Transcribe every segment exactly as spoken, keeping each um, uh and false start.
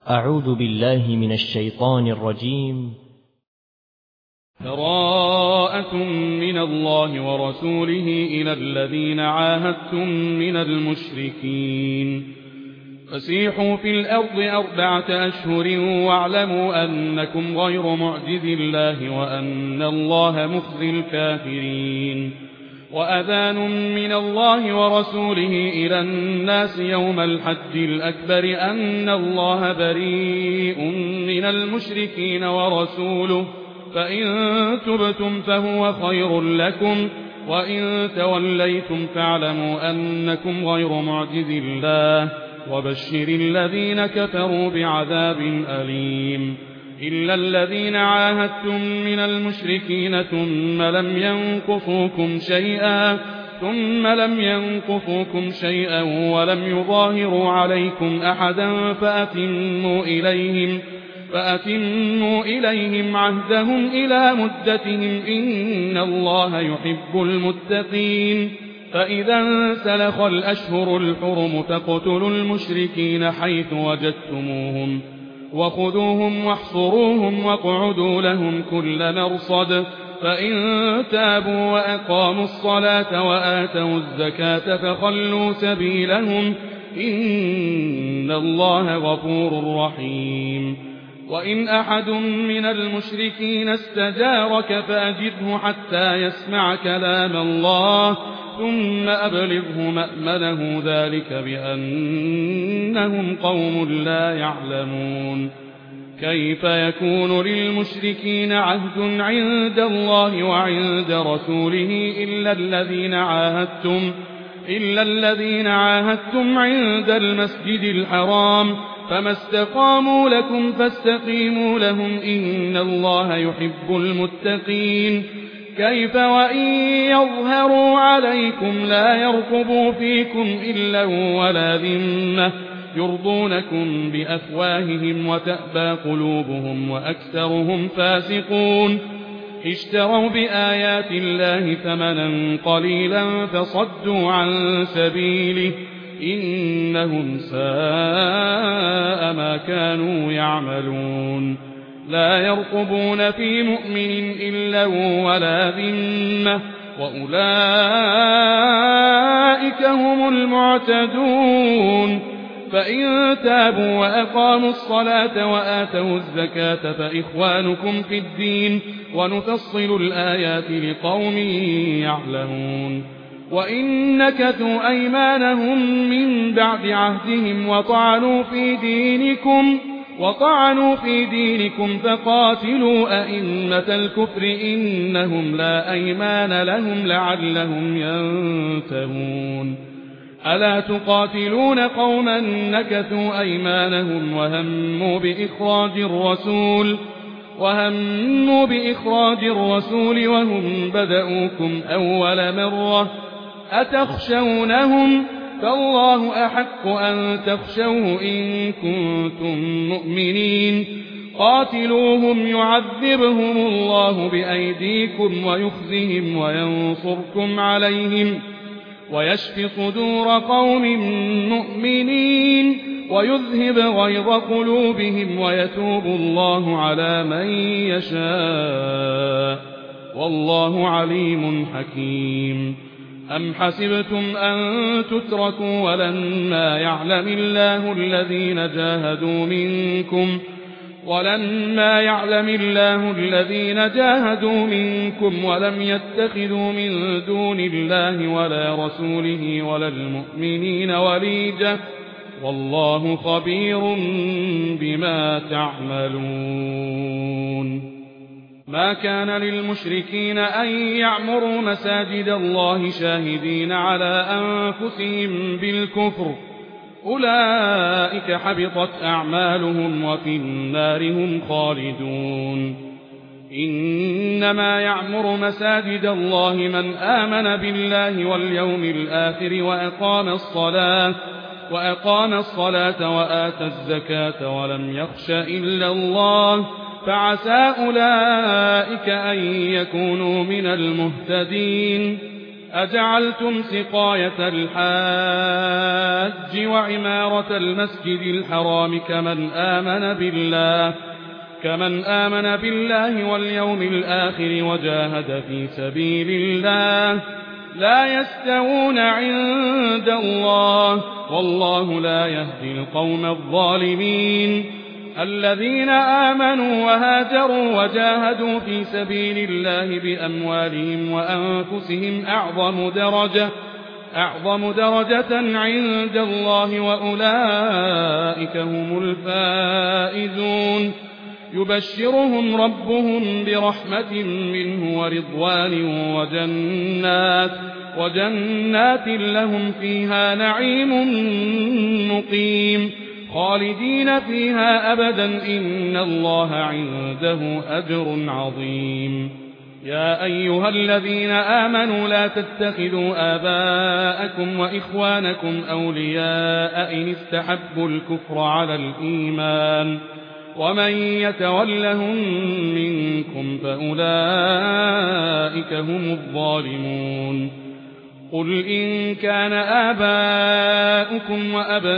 أعوذ بالله من الشيطان الرجيم. براءة من الله ورسوله إلى الذين عاهدتم من المشركين فسيحوا في الأرض أربعة أشهر واعلموا أنكم غير معجز الله وأن الله مخزي الكافرين. وأذان من الله ورسوله إلى الناس يوم الحج الأكبر أن الله بريء من المشركين ورسوله فإن تبتم فهو خير لكم وإن توليتم فاعلموا أنكم غير معجز الله وبشر الذين كفروا بعذاب أليم. إلا الذين عاهدتم من المشركين ثم لم ينقصوكم شيئا ثم لم ينقصوكم شيئا ولم يظاهروا عليكم أحدا فأتموا إليهم فأتموا إليهم عهدهم إلى مدتهم إن الله يحب المتقين. فإذا انسلخ الأشهر الحرم فاقتلوا المشركين حيث وجدتموهم وخذوهم واحصروهم واقعدوا لهم كل مرصد فإن تابوا وأقاموا الصلاة وآتوا الزكاة فخلوا سبيلهم إن الله غفور رحيم. وإن أحد من المشركين استجارك فأجره حتى يسمع كلام الله ثم أبلغه مأمنه ذلك بأنهم قوم لا يعلمون. كيف يكون للمشركين عهد عند الله وعند رسوله إلا الذين عاهدتم إلا الذين عاهدتم عند المسجد الحرام فما استقاموا لكم فاستقيموا لهم إن الله يحب المتقين. كيف وإن يظهروا عليكم لا يرقبوا فيكم إلا ولا ذمة يرضونكم بأفواههم وتأبى قلوبهم وأكثرهم فاسقون. اشتروا بآيات الله ثمنا قليلا فصدوا عن سبيله إنهم ساء ما كانوا يعملون. لا يرقبون في مؤمن إلا ولا ذمة وأولئك هم المعتدون. فإن تابوا وأقاموا الصلاة وآتوا الزكاة فإخوانكم في الدين ونفصل الآيات لقوم يعلمون. وإن نكثوا أيمانهم من بعد عهدهم وطعنوا في دينكم وطعنوا في دينكم فقاتلوا أئمة الكفر إنهم لا أيمان لهم لعلهم ينتهون. ألا تقاتلون قوما نكثوا أيمانهم وهموا بإخراج الرسول وهموا بإخراج الرسول وهم بدؤوكم أول مرة أتخشونهم فالله أحق أن تخشوه إن كنتم مؤمنين. قاتلوهم يعذبهم الله بأيديكم ويخزهم وينصركم عليهم ويشفي صدور قوم مؤمنين ويذهب غيظ قلوبهم ويتوب الله على من يشاء والله عليم حكيم. أم حسبتم أن تتركوا ولما يعلم الله الذين جاهدوا منكم ولما يعلم الله الذين جاهدوا منكم ولم يتخذوا من دون الله ولا رسوله ولا المؤمنين وليجة والله خبير بما تعملون. ما كان للمشركين أن يعمروا مساجد الله شاهدين على أنفسهم بالكفر أولئك حبطت أعمالهم وفي النار هم خالدون. إنما يعمر مساجد الله من آمن بالله واليوم الآخر وأقام الصلاة وأقام الصلاة وآتى الزكاة ولم يخش إلا الله فعسى أولئك أن يكونوا من المهتدين. أجعلتم سقاية الحاج وعمارة المسجد الحرام كمن آمن بالله كمن آمن بالله واليوم الآخر وجاهد في سبيل الله لا يستوون عند الله والله لا يهدي القوم الظالمين الذين آمنوا وهاجروا وجاهدوا في سبيل الله بأموالهم وأنفسهم أعظم درجة أعظم درجة عند الله وأولئك هم الفائزون يبشرهم ربهم برحمة منه ورضوان وجنات وجنات لهم فيها نعيم مقيم خالدين فيها أبدا إن الله عنده أجر عظيم يا أيها الذين آمنوا لا تتخذوا آباءكم وإخوانكم أولياء إن استحبوا الكفر على الإيمان ومن يتولهم منكم فأولئك هم الظالمون قل إن كان آباؤكم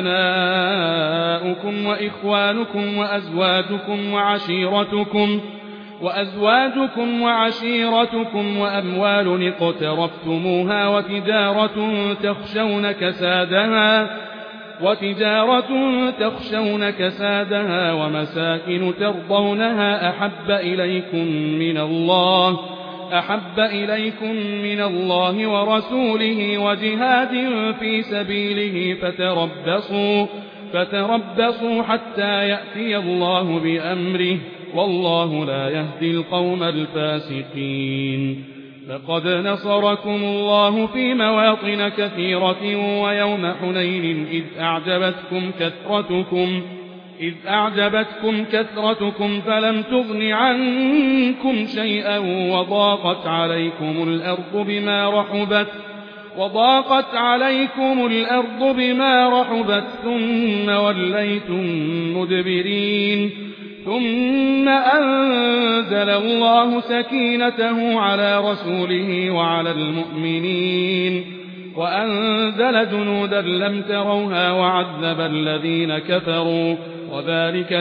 وأبناؤكم وإخوانكم وأزواجكم وعشيرتكم وأزواجكم وعشيرتكم وأموال اقترفتموها وتجارة تخشون كسادها وتجارة تخشون كسادها ومساكن ترضونها أحب إليكم من الله أحب إليكم من الله ورسوله وجهاد في سبيله فتربصوا فتربصوا حتى يأتي الله بأمره والله لا يهدي القوم الفاسقين لقد نصركم الله في مواطن كثيرة ويوم حنين إذ أعجبتكم كثرتكم إذ أعجبتكم كثرتكم فلم تغن عنكم شيئا وضاقت عليكم الأرض بما رحبت وضاقت عليكم الأرض بما رحبت ثم وليتم مدبرين ثم أنزل الله سكينته على رسوله وعلى المؤمنين وأنزل جنودا لم تروها وعذب الذين كفروا وذلك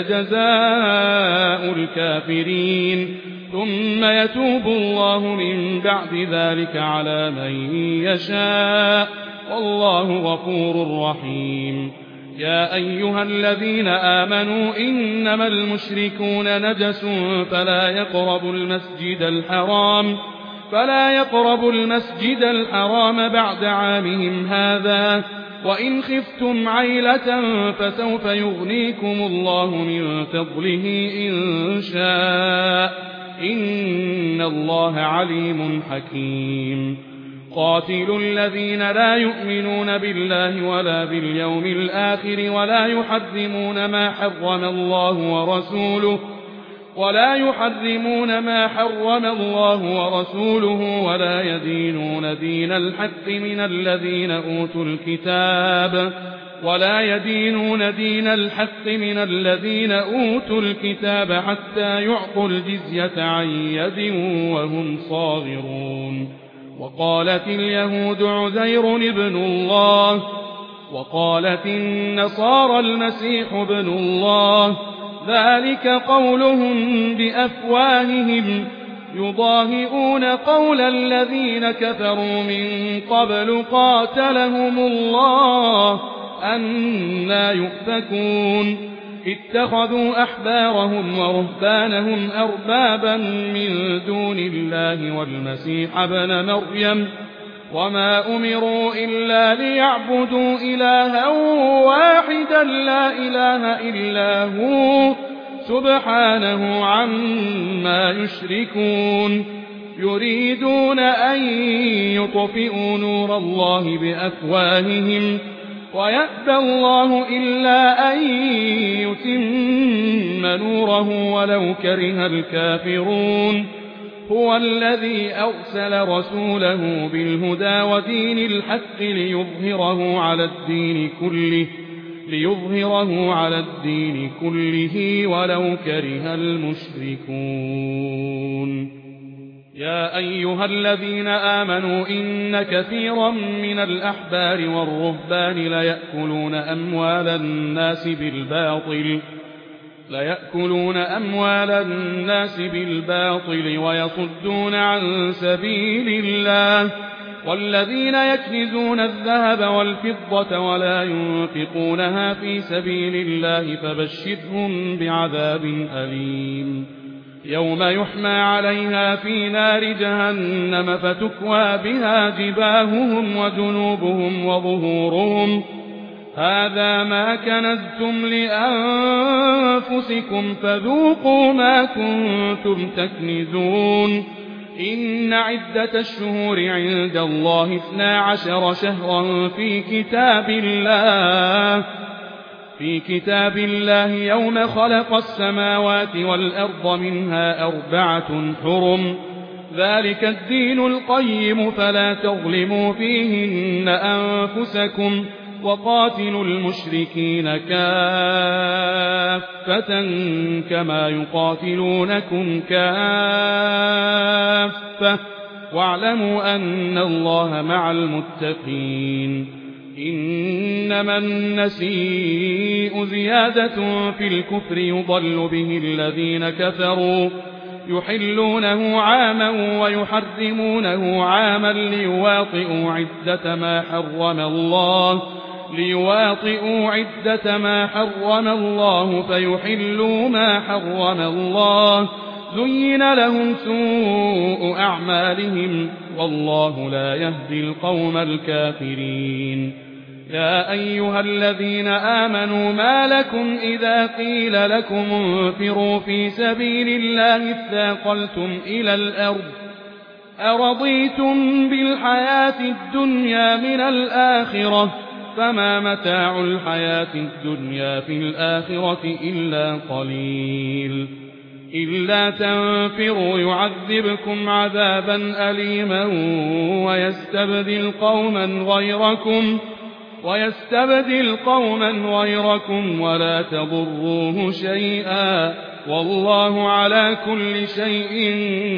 جزاء الكافرين ثم يتوب الله من بعد ذلك على من يشاء والله غفور رحيم يا أيها الذين آمنوا إنما المشركون نجس فلا يقربوا المسجد الحرام فلا يقربوا المسجد الحرام بعد عامهم هذا وإن خفتم عيلة فسوف يغنيكم الله من فضله إن شاء إن الله عليم حكيم قاتلوا الذين لا يؤمنون بالله ولا باليوم الآخر ولا يحرمون ما حرم الله ورسوله ولا يحرمون ما حرم الله ورسوله ولا يدينون دين الحق من الذين أوتوا الكتاب ولا يدينون دين الحق من الذين أوتوا الكتاب حتى يعطوا الجزية عن يد وهم صاغرون وقالت اليهود عزير ابن الله وقالت النصارى المسيح ابن الله ذلك قولهم بأفواههم يضاهئون قول الذين كفروا من قبل قاتلهم الله أنى يؤفكون اتخذوا أحبارهم ورهبانهم أربابا من دون الله والمسيح ابن مريم وما أمروا إلا ليعبدوا إلها واحدا لا إله إلا هو سبحانه عما يشركون يريدون أن يطفئوا نور الله بأفواههم ويأبى الله إلا أن يتم نوره ولو كره الكافرون هو الذي أرسل رسوله بالهدى ودين الحق ليظهره على الدين كله ليظهره على الدين كله ولو كره المشركون يا أيها الذين آمنوا إن كثيرا من الأحبار والرهبان ليأكلون أموال الناس بالباطل ليأكلون أموال الناس بالباطل ويصدون عن سبيل الله والذين يكنزون الذهب والفضة ولا ينفقونها في سبيل الله فبشرهم بعذاب أليم يوم يحمى عليها في نار جهنم فتكوى بها جباههم وجنوبهم وظهورهم هذا ما كنزتم لأنفسكم فذوقوا ما كنتم تكنزون إن عدة الشهور عند الله اثنا عشر شهرا في كتاب الله في كتاب الله يوم خلق السماوات والأرض منها أربعة حرم ذلك الدين القيم فلا تظلموا فيهن أنفسكم وقاتلوا المشركين كافة كما يقاتلونكم كافة واعلموا أن الله مع المتقين إنما النسيء زيادة في الكفر يضل به الذين كفروا يحلونه عاما ويحرمونه عاما ليواطئوا عدة ما حرم الله ليواطئوا عدة ما حرم الله فيحلوا ما حرم الله زين لهم سوء أعمالهم والله لا يهدي القوم الكافرين يا أيها الذين آمنوا ما لكم إذا قيل لكم انفروا في سبيل الله اثاقلتم إلى الأرض أرضيتم بالحياة الدنيا من الآخرة فما متاع الحياة الدنيا في الآخرة إلا قليل إلا تنفروا يعذبكم عذابا أليما ويستبدل قوما غيركم ويستبدل قوما غيركم ولا تضروه شيئا والله على كل شيء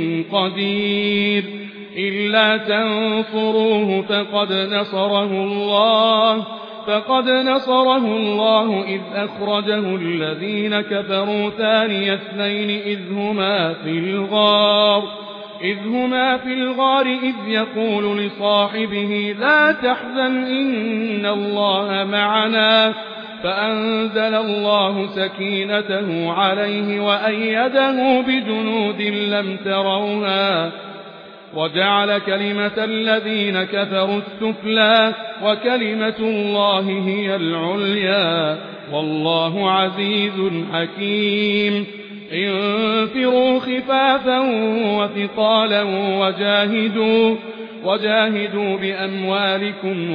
قدير إلا تنصروه فقد نصره الله فقد نصره الله إذ أخرجه الذين كفروا ثاني اثنين إذ هما في الغار إذ هما في الغار إذ يقول لصاحبه لا تحزن إن الله معنا فأنزل الله سكينته عليه وأيده بجنود لم تروها وجعل كلمة الذين كفروا السفلى وكلمة الله هي العليا والله عزيز حكيم انفروا خفافا وثقالا وجاهدوا وجاهدوا بأموالكم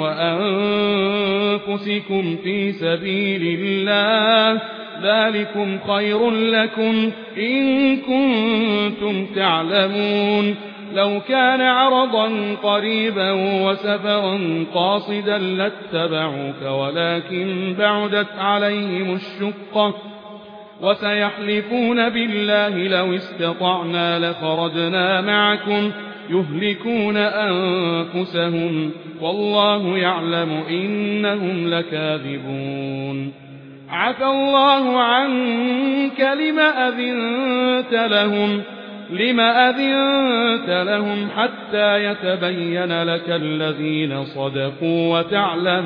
وأنفسكم في سبيل الله ذلكم خير لكم إن كنتم تعلمون لو كان عرضا قريبا وسفرا قاصدا لاتبعوك ولكن بعدت عليهم الشقة وسيحلفون بالله لو استطعنا لخرجنا معكم يهلكون أنفسهم والله يعلم إنهم لكاذبون عفى الله عنك لم أذنت لهم لم أذنت لهم حتى يتبين لك الذين صدقوا وتعلم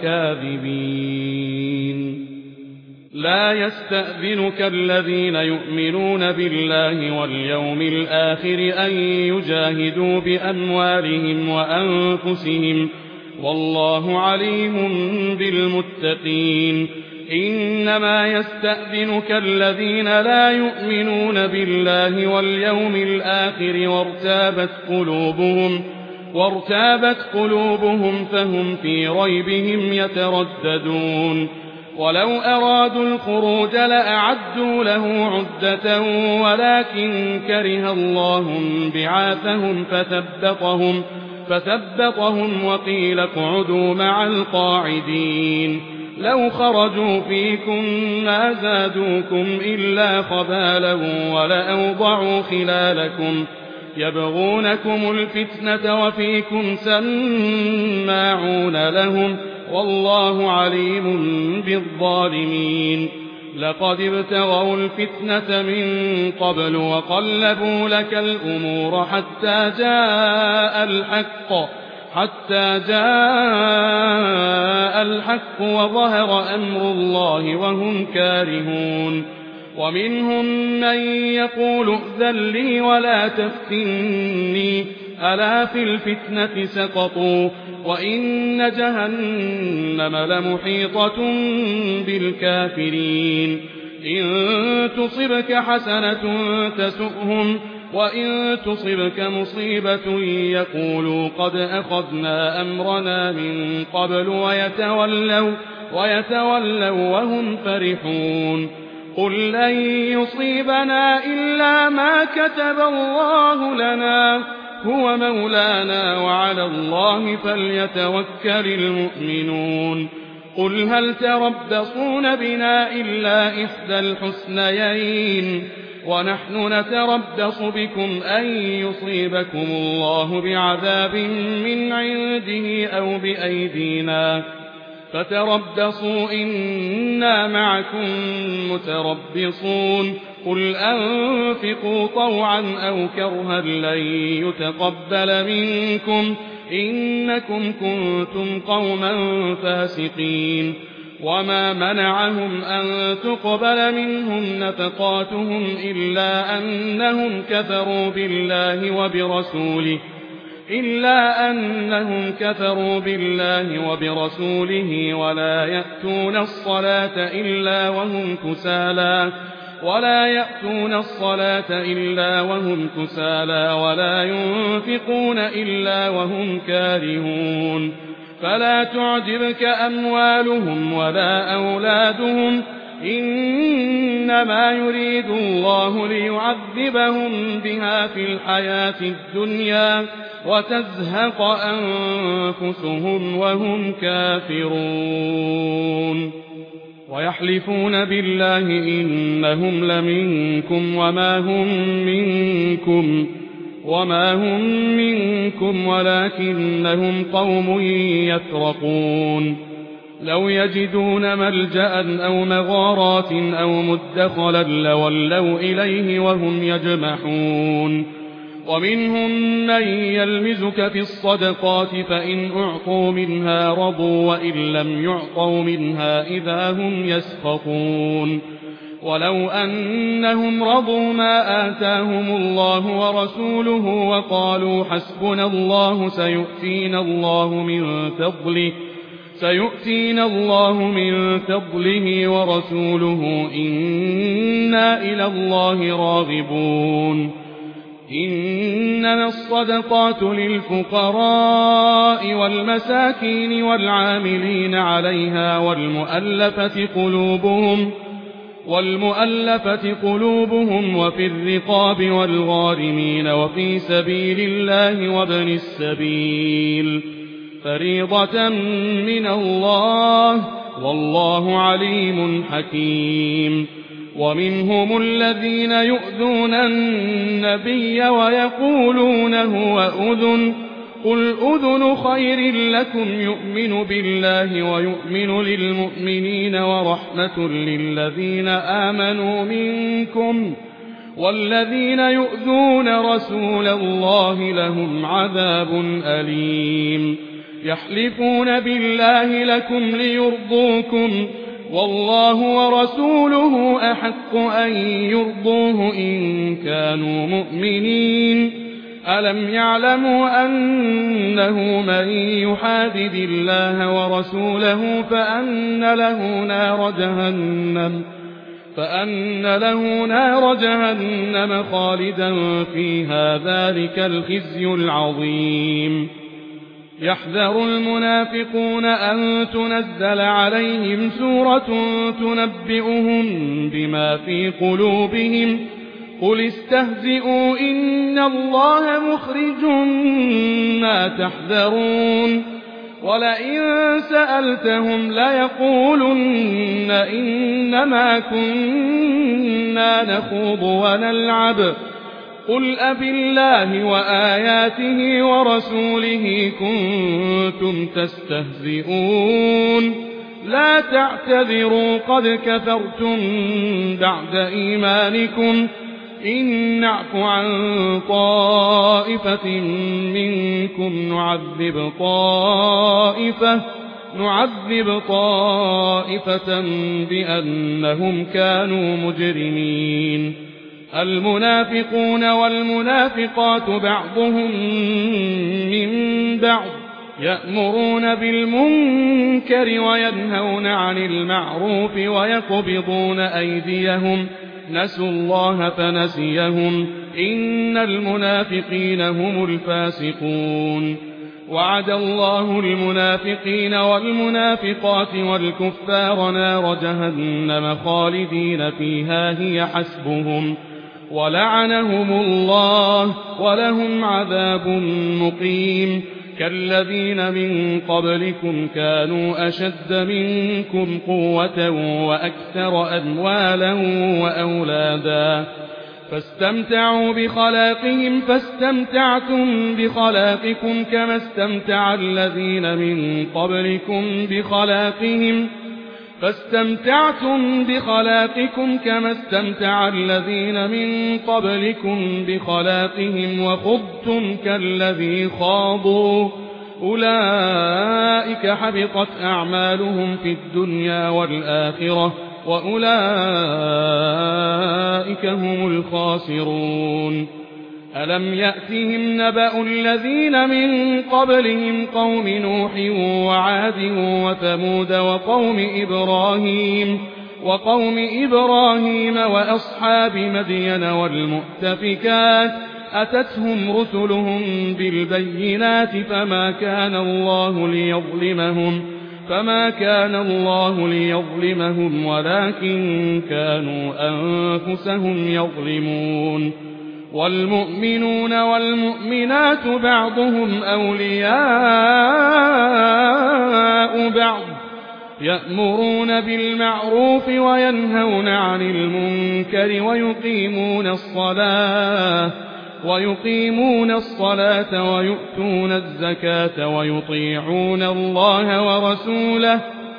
الكاذبين لا يستأذنك الذين يؤمنون بالله واليوم الآخر أن يجاهدوا بأموالهم وأنفسهم والله عليم بالمتقين إنما يستأذنك الذين لا يؤمنون بالله واليوم الآخر وارتابت قلوبهم وارتابت قلوبهم فهم في ريبهم يترددون ولو أرادوا الخروج لأعدوا له عدة ولكن كره الله بعاثهم فثبطهم فثبطهم وقيل اقعدوا مع القاعدين لو خرجوا فيكم ما زادوكم إلا خبالا ولأوضعوا خلالكم يبغونكم الفتنة وفيكم سماعون لهم والله عليم بالظالمين لقد ابتغوا الفتنة من قبل وقلبوا لك الأمور حتى جاء الحق حتى جاء الحق وظهر أمر الله وهم كارهون ومنهم من يقول ائذن لي ولا تفتني ألا في الفتنة سقطوا وإن جهنم لمحيطة بالكافرين إن تصبك حسنة تسؤهم وإن تصبك مصيبة يقولوا قد أخذنا أمرنا من قبل ويتولوا, ويتولوا وهم فرحون قل لن يصيبنا إلا ما كتب الله لنا هو مولانا وعلى الله فليتوكل المؤمنون قل هل تربصون بنا إلا إحدى الحسنيين ونحن نتربص بكم أن يصيبكم الله بعذاب من عنده أو بأيدينا فتربصوا إنا معكم متربصون قل أنفقوا طوعا أو كرها لن يتقبل منكم إنكم كنتم قوما فاسقين وما منعهم أن تقبل منهم نفقاتهم إلا أنهم كفروا بالله وبرسوله إلا أنهم كفروا بالله وبرسوله ولا يأتون الصلاة إلا وهم كسالى ولا يأتون الصلاة إلا وهم كسالى ولا ينفقون إلا وهم كارهون فلا تعجبك أموالهم ولا أولادهم إنما يريد الله ليعذبهم بها في الحياة الدنيا وتزهق أنفسهم وهم كافرون ويحلفون بالله إنهم لمنكم وما هم منكم وما هم منكم ولكنهم قوم يفرقون لو يجدون ملجأ أو مغارات أو مدخلا لولوا إليه وهم يجمحون ومنهم من يلمزك في الصدقات فإن أعطوا منها رضوا وإن لم يعطوا منها إذا هم يسخطون ولو أنهم رضوا ما آتاهم الله ورسوله وقالوا حسبنا الله سيؤتينا الله من فضله سيؤتينا الله من فضله ورسوله إنا إلى الله راغبون إنما الصدقات للفقراء والمساكين والعاملين عليها والمؤلفة قلوبهم والمؤلفة قلوبهم وفي الرقاب والغارمين وفي سبيل الله وابن السبيل فريضة من الله والله عليم حكيم ومنهم الذين يؤذون النبي ويقولون هو أذن قل أذن خير لكم يؤمن بالله ويؤمن للمؤمنين ورحمة للذين آمنوا منكم والذين يؤذون رسول الله لهم عذاب أليم يحلفون بالله لكم ليرضوكم والله ورسوله أحق أن يرضوه إن كانوا مؤمنين ألم يعلموا أنه من يحادد الله ورسوله فأن له نار جهنم فأن له نار جهنم خالدا فيها ذلك الخزي العظيم يحذر المنافقون أن تنزل عليهم سورة تنبئهم بما في قلوبهم قل استهزئوا إن الله مخرج ما تحذرون ولئن سألتهم ليقولن إنما كنا نخوض ونلعب قل أبالله وآياته ورسوله كنتم تستهزئون لا تعتذروا قد كفرتم بعد إيمانكم إن نعف عن طائفة منكم نعذب طائفة نعذب طائفة بأنهم كانوا مجرمين المنافقون والمنافقات بعضهم من بعض يأمرون بالمنكر وينهون عن المعروف ويقبضون أيديهم نسوا الله فنسيهم إن المنافقين هم الفاسقون وعد الله المنافقين والمنافقات والكفار نار جهنم خالدين فيها هي حسبهم ولعنهم الله ولهم عذاب مقيم كالذين من قبلكم كانوا أشد منكم قوة وأكثر أموالا وأولادا فاستمتعوا بخلاقهم فاستمتعتم بخلاقكم كما استمتع الذين من قبلكم بخلاقهم فاستمتعتم بخلاقكم كما استمتع الذين من قبلكم بخلاقهم وخضتم كالذي خاضوا أولئك حبطت أعمالهم في الدنيا والآخرة وأولئك هم الخاسرون ألم يأتهم نبأ الذين من قبلهم قوم نوح وعاد وثمود وقوم إبراهيم وقوم إبراهيم وأصحاب مدين والمؤتفكات أتتهم رسلهم بالبينات فما كان الله ليظلمهم فما كان الله ليظلمهم ولكن كانوا أنفسهم يظلمون والمؤمنون والمؤمنات بعضهم أولياء بعض يأمرون بالمعروف وينهون عن المنكر ويقيمون الصلاة ويقيمون الصلاة ويؤتون الزكاة ويطيعون الله ورسوله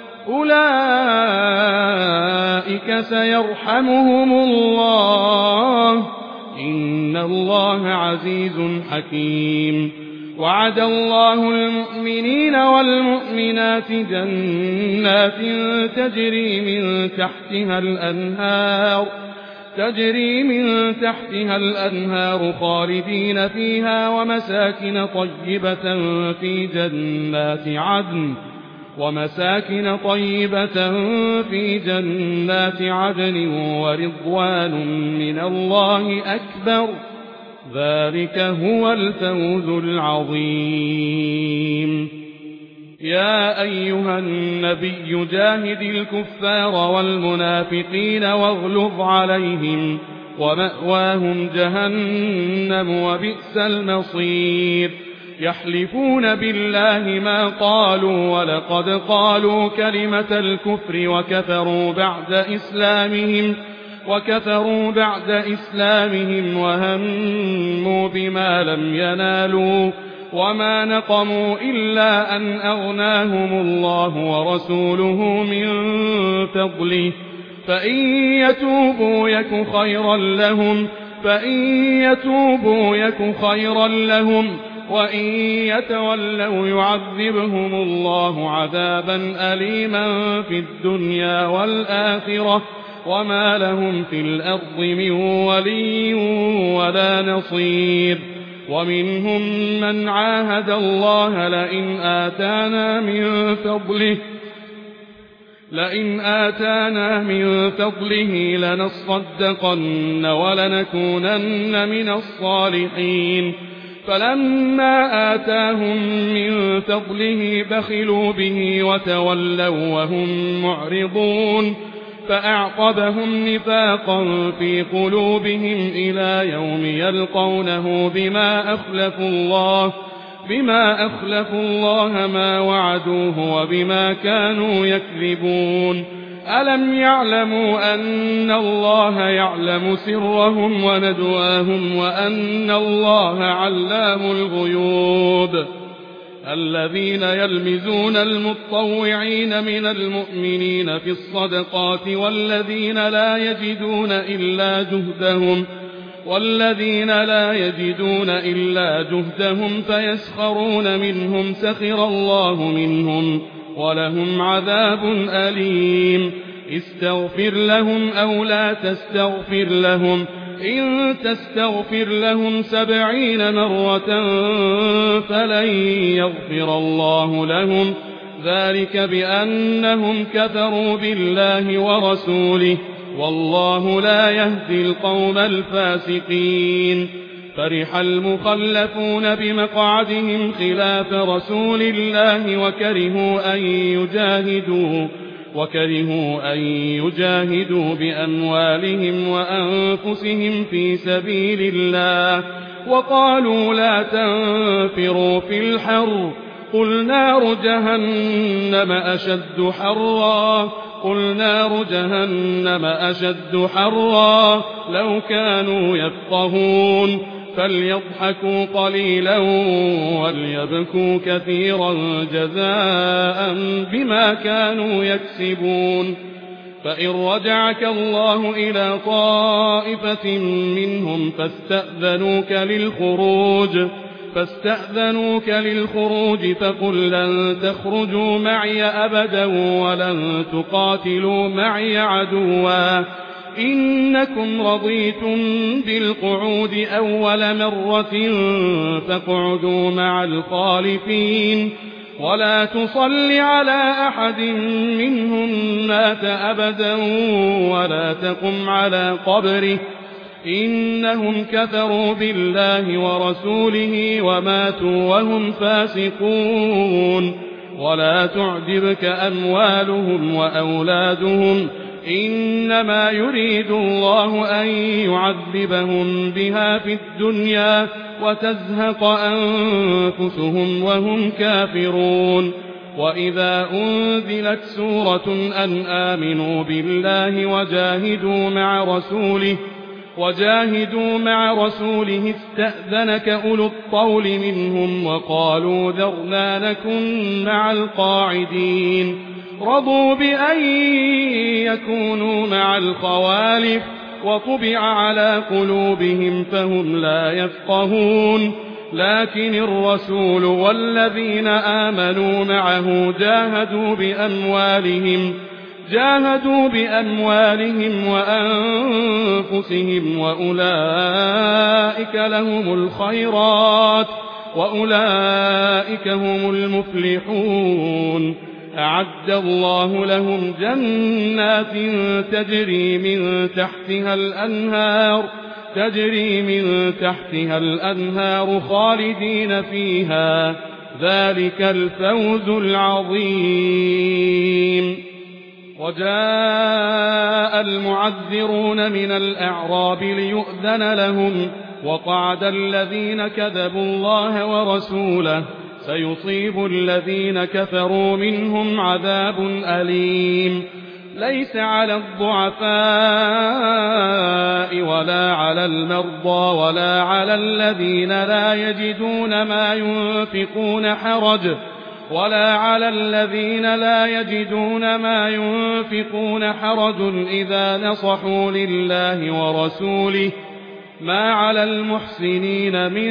أولئك سيرحمهم الله إن الله عزيز حكيم وعد الله المؤمنين والمؤمنات جنات تجري من تحتها الأنهار تجري من تحتها الأنهار خالدين فيها ومساكن طيبة في جنات عدن ومساكن طيبة في جنات عدن ورضوان من الله أكبر ذلك هو الفوز العظيم يا أيها النبي جاهد الكفار والمنافقين واغلظ عليهم ومأواهم جهنم وبئس المصير يحلفون بالله ما قالوا ولقد قالوا كلمة الكفر وكفروا بعد إسلامهم وكفروا بعد إسلامهم وهموا بما لم ينالوا وما نقموا إلا أن أغناهم الله ورسوله من فضله فإن يتوبوا يك خيرا لهم فإن يتوبوا يك خيرا لهم وإن يتولوا يعذبهم الله عذابا أليما في الدنيا والآخرة وما لهم في الأرض من ولي ولا نصير ومنهم من عاهد الله لئن آتانا من فضله لئن آتانا من فضله لنصدقن ولنكونن من الصالحين فلما آتاهم من فضله بخلوا به وتولوا وهم معرضون فأعقبهم نفاقا في قلوبهم إلى يوم يلقونه بما أخلفوا الله بما أخلفوا الله ما وعدوه وبما كانوا يكذبون ألم يعلموا أن الله يعلم سرهم ونجواهم وأن الله علام الغيوب الذين يلمزون المطوعين من المؤمنين في الصدقات والذين لا يجدون إلا جهدهم والذين لا يجدون إلا جهدهم فيسخرون منهم سخر الله منهم ولهم عذاب أليم استغفر لهم أو لا تستغفر لهم إن تستغفر لهم سبعين مرة فلن يغفر الله لهم ذلك بأنهم كفروا بالله ورسوله والله لا يهدي القوم الفاسقين فرح المخلفون بمقعدهم خلاف رسول الله وكرهوا أن يجاهدوا وكرهوا أن يجاهدوا بأموالهم وأنفسهم في سبيل الله وقالوا لا تنفروا في الحر قل نار جهنم أشد حرا قل نار جهنم أشد حرا لو كانوا يفقهون فليضحكوا قليلا وليبكوا كثيرا جزاء بما كانوا يكسبون فإن رجعك الله إلى طائفة منهم فاستأذنوك للخروج فاستأذنوك للخروج فقل لن تخرجوا معي أبدا ولن تقاتلوا معي عدوا إنكم رضيتم بالقعود أول مرة فاقعدوا مع الخالفين ولا تصل على أحد منهم مات أبدا ولا تقم على قبره إنهم كفروا بالله ورسوله وماتوا وهم فاسقون ولا تعجبك أموالهم وأولادهم إنما يريد الله أن يعذبهم بها في الدنيا وتزهق أنفسهم وهم كافرون وإذا أنزلت سورة أن آمنوا بالله وجاهدوا مع رسوله وجاهدوا مع رسوله استأذنك أولو الطول منهم وقالوا ذرنا نكن مع القاعدين رضوا بأن يكونوا مع الخوالف وطبع على قلوبهم فهم لا يفقهون لكن الرسول والذين آمنوا معه جاهدوا بأموالهم جاهدوا بأموالهم وأنفسهم وأولئك لهم الخيرات وأولئك هم المفلحون أعد الله لهم جنات تجري من تحتها الأنهار تجري من تحتها الأنهار خالدين فيها ذلك الفوز العظيم وجاء المعذرون من الأعراب ليؤذن لهم وقعد الذين كذبوا الله ورسوله سيصيب الذين كفروا منهم عذاب أليم ليس على الضعفاء ولا على المرضى ولا على الذين لا يجدون ما ينفقون حرج ولا على الذين لا يجدون ما ينفقون حرج إذا نصحوا لله ورسوله ما على المحسنين من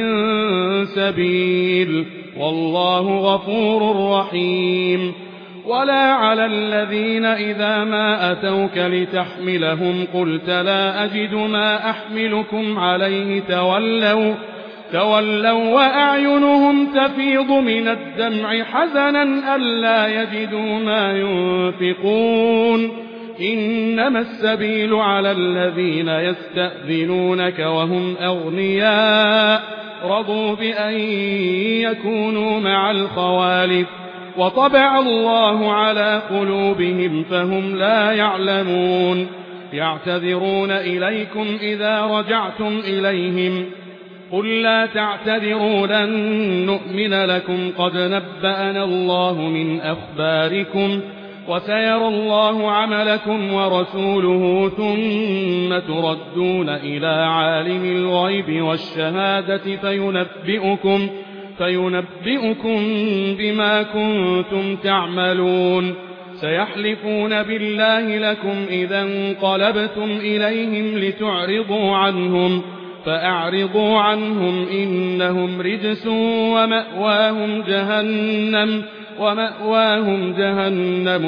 سبيل والله غفور رحيم ولا على الذين إذا ما أتوك لتحملهم قلت لا أجد ما أحملكم عليه تولوا تولوا وأعينهم تفيض من الدمع حزنا ألا يجدوا ما ينفقون إنما السبيل على الذين يستأذنونك وهم أغنياء رضوا بأن يكونوا مع الخوالف وطبع الله على قلوبهم فهم لا يعلمون يعتذرون إليكم إذا رجعتم إليهم قل لا تعتذروا لن نؤمن لكم قد نبأنا الله من أخباركم وسيرى الله عملكم ورسوله ثم تردون إلى عالم الغيب والشهادة فينبئكم, فينبئكم بما كنتم تعملون. سيحلفون بالله لكم إذا انقلبتم إليهم لتعرضوا عنهم فأعرضوا عنهم إنهم رجس ومأواهم جهنم ومأواهم جهنم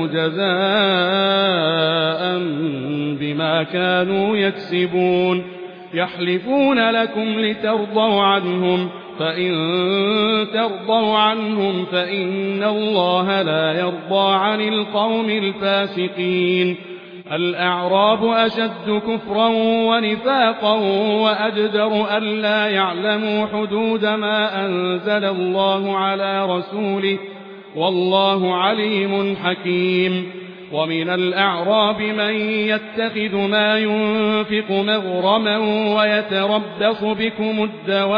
جزاء بما كانوا يكسبون. يحلفون لكم لترضوا عنهم فإن ترضوا عنهم فإن الله لا يرضى عن القوم الفاسقين. الأعراب أشد كفرا ونفاقا وأجدر ألا يعلموا حدود ما أنزل الله على رسوله والله عليم حكيم. ومن الأعراب من يتخذ ما ينفق مغرما ويتربص بكم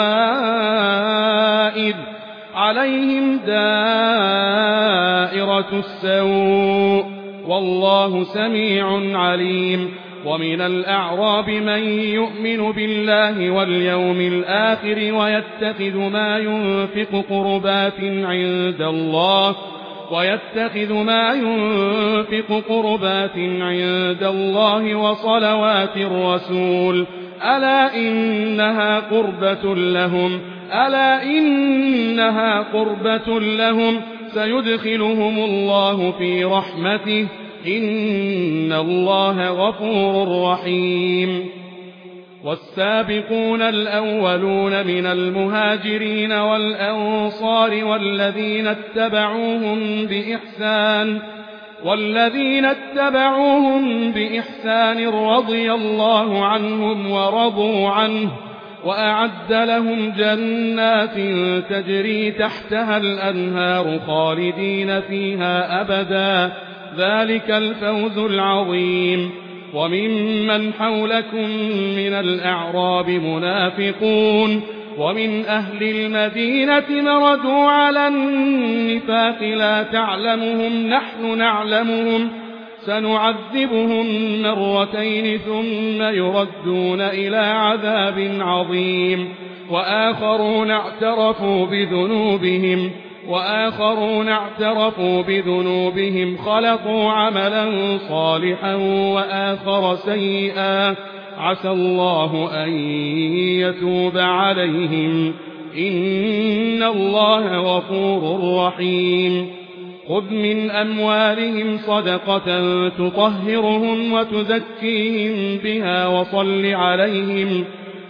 الدوائر عليهم دائرة السوء والله سميع عليم. ومن الأعراب من يؤمن بالله واليوم الآخر ويتخذ ما ينفق قربات عند الله ويتخذ ما ينفق قربات عند الله وصلوات الرسول ألا إنها قربة لهم ألا إنها قربة لهم سيدخلهم الله في رحمته إن الله غفور رحيم. والسابقون الأولون من المهاجرين والأنصار والذين اتبعوهم بإحسان والذين اتبعوهم بإحسان رضي الله عنهم ورضوا عنه وأعد لهم جنات تجري تحتها الأنهار خالدين فيها أبدا ذلك الفوز العظيم. وممن حولكم من الأعراب منافقون ومن أهل المدينة مردوا على النفاق لا تعلمهم نحن نعلمهم سنعذبهم مرتين ثم يردون إلى عذاب عظيم. وآخرون اعترفوا بذنوبهم وآخرون اعترفوا بذنوبهم خلقوا عملا صالحا وآخر سيئا عسى الله أن يتوب عليهم إن الله غفور رحيم. خذ من أموالهم صدقة تطهرهم وتزكيهم بها وصل عليهم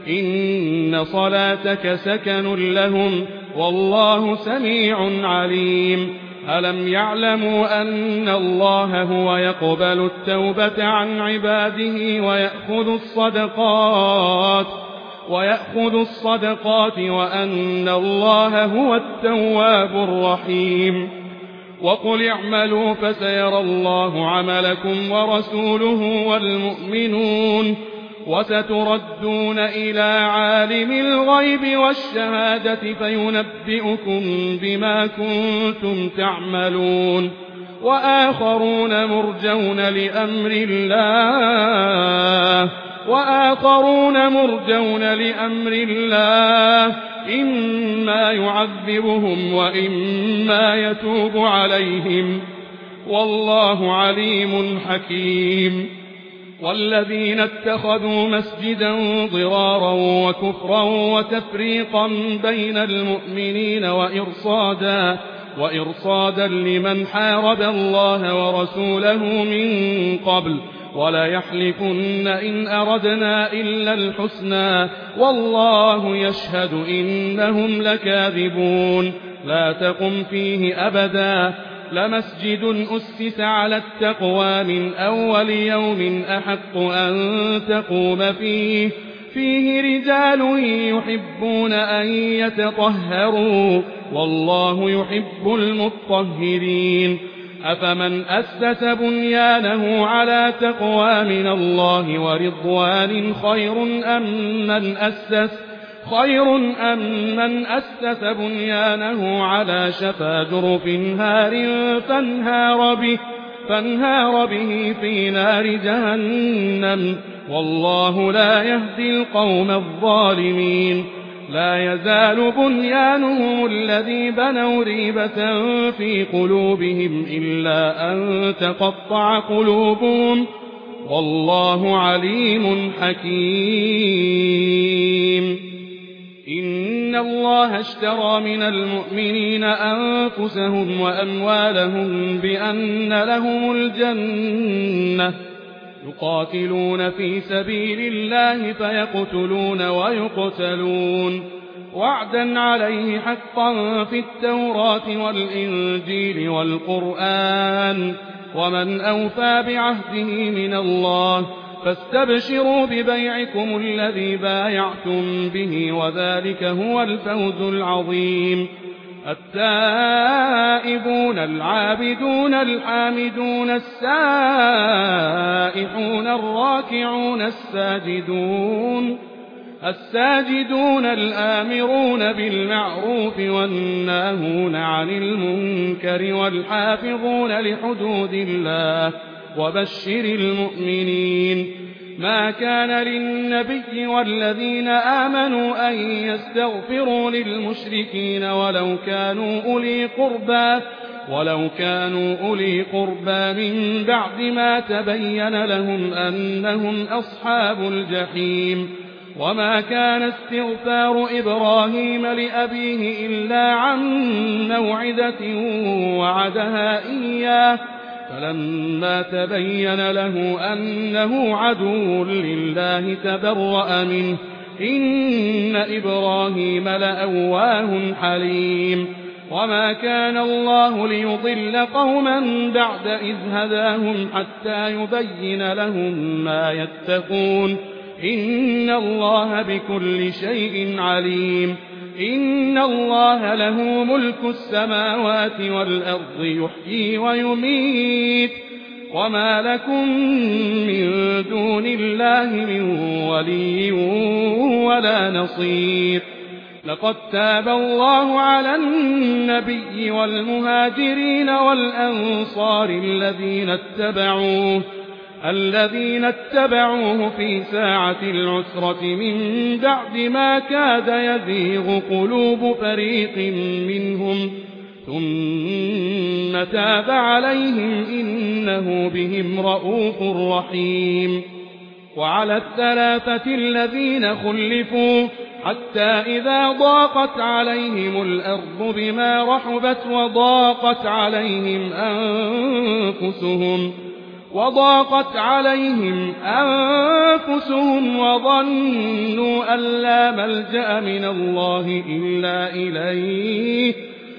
إن صلاتك سكن لهم والله سميع عليم. ألم يعلموا أن الله هو يقبل التوبة عن عباده ويأخذ الصدقات ويأخذ الصدقات وأن الله هو التواب الرحيم. وقل اعملوا فسيرى الله عملكم ورسوله والمؤمنون وستردون إلى عالم الغيب والشهادة فينبئكم بما كنتم تعملون. وآخرون مرجون لأمر الله وآخرون مرجون لأمر الله إما يعذبهم وإما يتوب عليهم والله عليم حكيم. والذين اتخذوا مسجدا ضرارا وكفرا وتفريقا بين المؤمنين وإرصادا, وإرصادا لمن حارب الله ورسوله من قبل ولا يحلفن إن أردنا إلا الحسنى والله يشهد إنهم لكاذبون. لا تقم فيه أبدا لمسجد أسس على التقوى من أول يوم أحق أن تقوم فيه فيه رجال يحبون أن يتطهروا والله يحب المطهرين. أفمن أسس بنيانه على تقوى من الله ورضوان خير أم من أسس خير أم من أسس بنيانه على شفا جرف هار فانهار به فانهار به في نار جهنم والله لا يهدي القوم الظالمين لا يزال بنيانهم الذي بنوا ريبة في قلوبهم إلا أن تقطع قلوبهم والله عليم حكيم إن الله اشترى من المؤمنين أنفسهم وأموالهم بأن لهم الجنة يقاتلون في سبيل الله فيقتلون ويقتلون وعدا عليه حقا في التوراة والإنجيل والقرآن ومن أوفى بعهده من الله فاستبشروا ببيعكم الذي بايعتم به وذلك هو الفوز العظيم التائبون العابدون الحامدون السائحون الراكعون الساجدون الساجدون الآمرون بالمعروف والناهون عن المنكر والحافظون لحدود الله وبشر المؤمنين ما كان للنبي والذين آمنوا أن يستغفروا للمشركين ولو كانوا أولي قربى ولو كانوا أولي قربى من بعد ما تبين لهم أنهم أصحاب الجحيم وما كان استغفار إبراهيم لأبيه إلا عن موعدة وعدها إياه فلما تبين له أنه عدو لله تبرأ منه إن إبراهيم لأواه حليم وما كان الله ليضل قوما بعد إذ هداهم حتى يبين لهم ما يتقون إن الله بكل شيء عليم إن الله له ملك السماوات والأرض يحيي ويميت وما لكم من دون الله من ولي ولا نصير لقد تاب الله على النبي والمهاجرين والأنصار الذين اتبعوه الذين اتبعوه في ساعة العسرة من بعد ما كاد يزيغ قلوب فريق منهم ثم تاب عليهم إنه بهم رءوف رحيم وعلى الثلاثة الذين خلفوا حتى إذا ضاقت عليهم الأرض بما رحبت وضاقت عليهم أنفسهم وضاقت عليهم أنفسهم وظنوا أن لا ملجأ من الله إلا إليه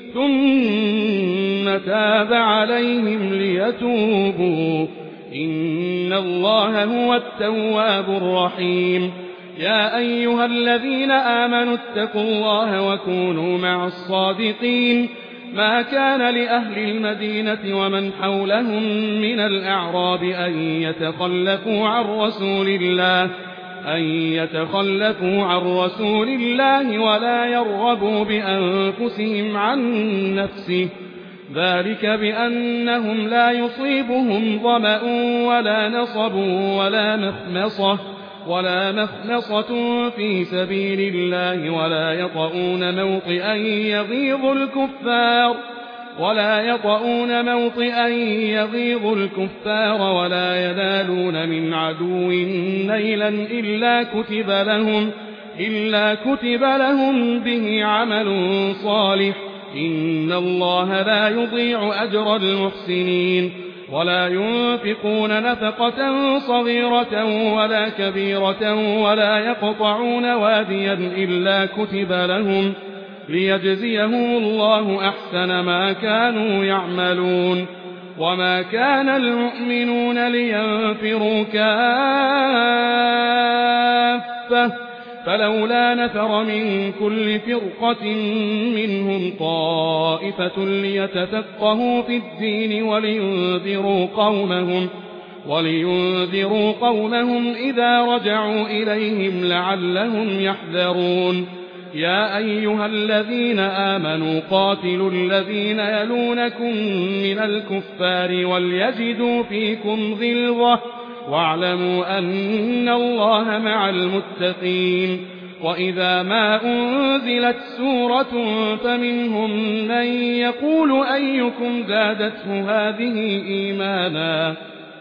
ثم تاب عليهم ليتوبوا إن الله هو التواب الرحيم يا أيها الذين آمنوا اتقوا الله وكونوا مع الصادقين ما كان لأهل المدينة ومن حولهم من الأعراب أن يتخلفوا عن رسول الله أن يتخلفوا عن رسول الله ولا يرغبوا بأنفسهم عن نفسه ذلك بأنهم لا يصيبهم ظمأ ولا نصب ولا مخمصة ولا مخمصة في سبيل الله ولا يطؤون موطئا يغيظ الكفار ولا يطؤون موطئا يغيظ الكفار ولا ينالون من عدو نيلا إلا كتب لهم إلا كتب لهم به عمل صالح إن الله لا يضيع أجر المحسنين ولا ينفقون نفقة صغيرة ولا كبيرة ولا يقطعون واديا إلا كتب لهم ليجزيهم الله أحسن ما كانوا يعملون وما كان المؤمنون لينفروا كافة فلولا نفر من كل فرقة منهم طائفة ليتفقهوا في الدين ولينذروا قومهم ولينذروا قومهم إذا رجعوا إليهم لعلهم يحذرون يا أيها الذين آمنوا قاتلوا الذين يلونكم من الكفار وليجدوا فيكم غلظة واعلموا أن الله مع المتقين وإذا ما أنزلت سورة فمنهم من يقول أيكم زادته هذه إيمانا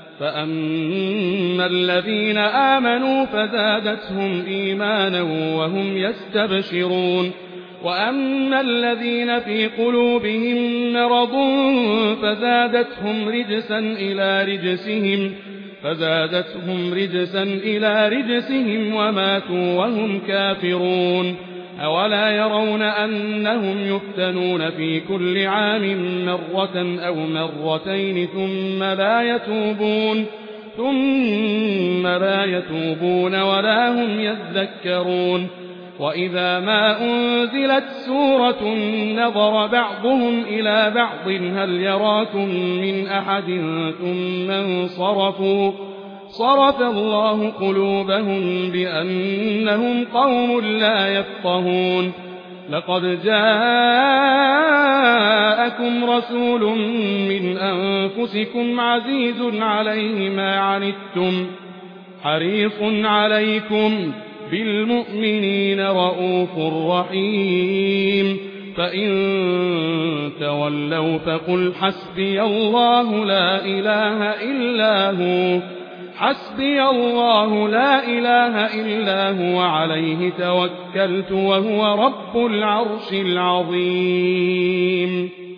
فأما الذين آمنوا فزادتهم إيمانا وهم يستبشرون وأما الذين في قلوبهم مرض فزادتهم رجسا إلى رجسهم فزادتهم رجسا إلى رجسهم وماتوا وهم كافرون أولا يرون أنهم يفتنون في كل عام مرة أو مرتين ثم لا يتوبون ثم لا يتوبون ولا هم يذكرون وإذا ما أنزلت سورة نظر بعضهم إلى بعض هل يراكم من أحد ثم انصرفوا صرف الله قلوبهم بأنهم قوم لا يفقهون لقد جاءكم رسول من أنفسكم عزيز عليه ما عنتم حريص عليكم بالمؤمنين رؤوف رحيم فإن تولوا فقل حسبي الله لا إله إلا هو حسبي الله لا إله إلا هو عليه توكلت وهو رب العرش العظيم